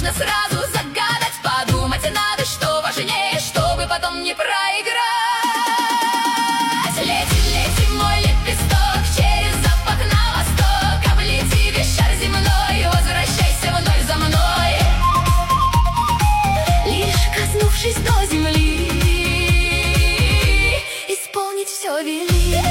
нужно сразу загадать. Подумать надо, что важнее, чтобы потом не проиграть. Лети, лети, мой лепесток, через запах на восток. Облети весь шар земной, возвращайся вновь за мной. Лишь коснувшись до земли, исполнить все вели.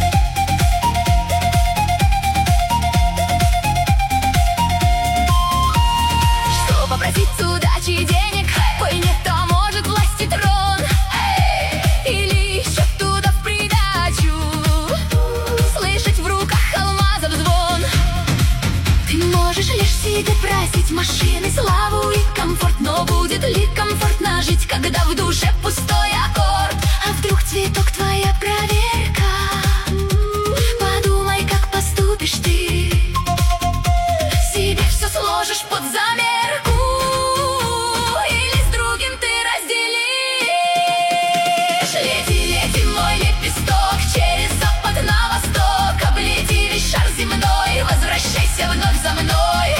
Что попросить удачи и денег, ой, нет, а может власть и трон, или еще туда в придачу слышать в руках алмазов звон. Ты можешь лишь себе просить машины, славу и комфорт, но будет ли комфортно жить, когда в душе пустой аккорд? А вдруг цветок твоя проверка? Подумай, как поступишь ты. Себе все сложишь под замерку, или с другим ты разделишь. Лети, лети, мой лепесток, через запад на восток. Облети весь шар земной, возвращайся вновь за мной.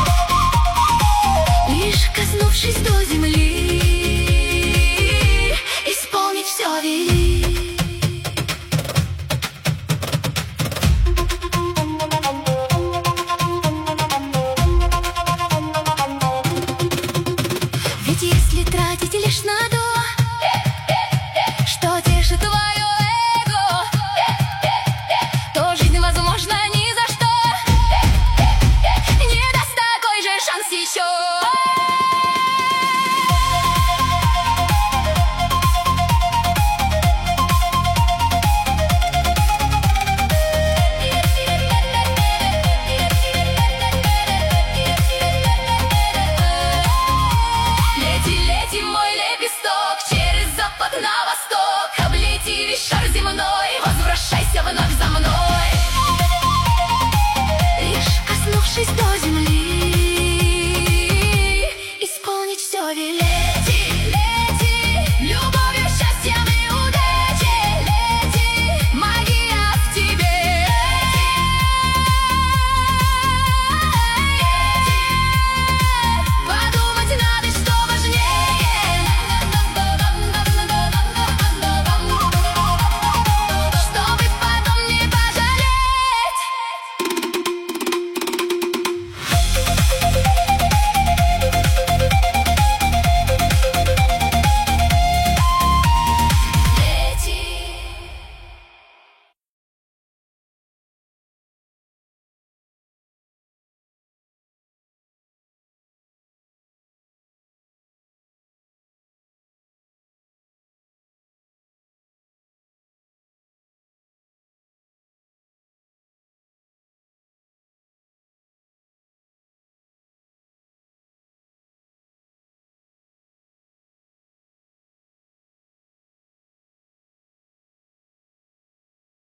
Лишь коснувшись до земли, исполнить все вели. Ведь если тратить лишь на то, что тешит твое эго, то жизнь возможно ни за что не даст такой же шанс еще. Лети, лети, мой лепесток, через запад на восток. Облети весь шар земной, возвращайся вновь за мной. Лишь коснувшись до земли,